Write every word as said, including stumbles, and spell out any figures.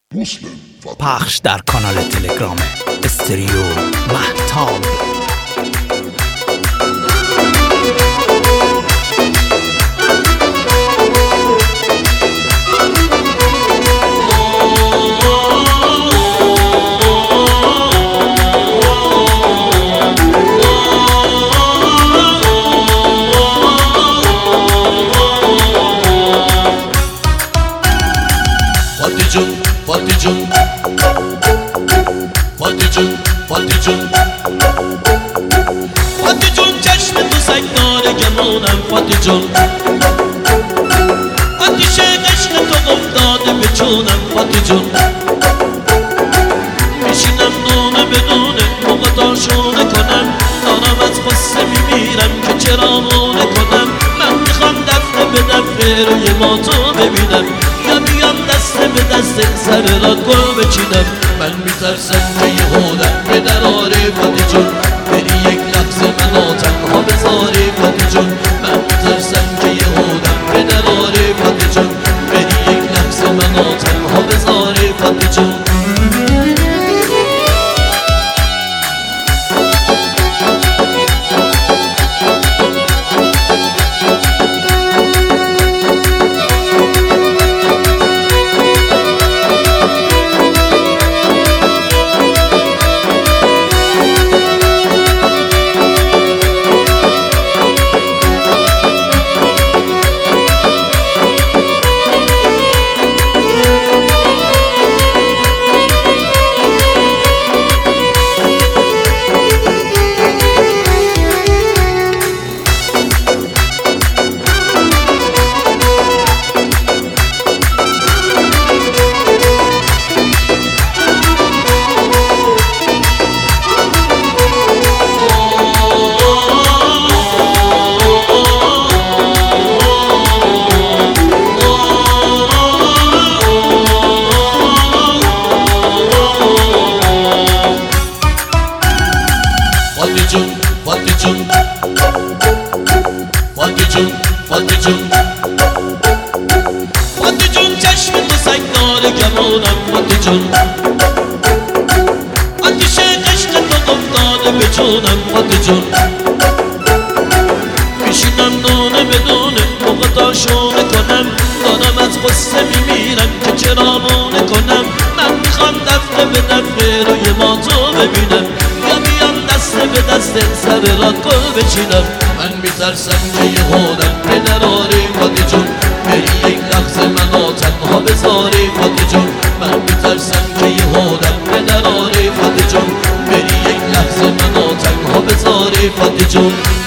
پخش در کانال تلگرام استریو مهتاب. فاتی جون فاتی جون فاتی جون فاتی جون چشم تو سگ داره گمانم فاتی جون آتیش عشق تو افتاده به چونم فاتی جون میشینم دونه بدونه موقع تاشونه کنم دارم از قصه میمیرم که چرا مونه کنم من میخوام دفعه به دفعه روی ما تو ببینم یا بیام دست به دست سر را گل بچینم من میترسم که یه هودم به دراره فاتی جون بری یک لحظه منو تنها بذاری فاتی جون من میترسم که یه هودم به دراره فاتی جون بری یک لحظه منو تنها بذاری فاتی جون فاتی جون فاتی جون فاتی جون فاتی جون چشم تو سگ داره گمانم فاتی جون آتیش عشق تو افتاده به جونم فاتی جون میشینم دونه بدونه موقع تاشونه کنم دارم از قصه میمیرم که چرا مونه کنم من میخوام دفعه به دفعه روی ما تو ببینم یا بیام دست به دست سر را گل بچینم من میترسم که یه هودم به دراری فاتی جون بری یک لحظه منو تنها بذاری فاتی جون من میترسم که یه هودم به دراری فاتی جون بری یک لحظه منو تنها بذاری فاتی جون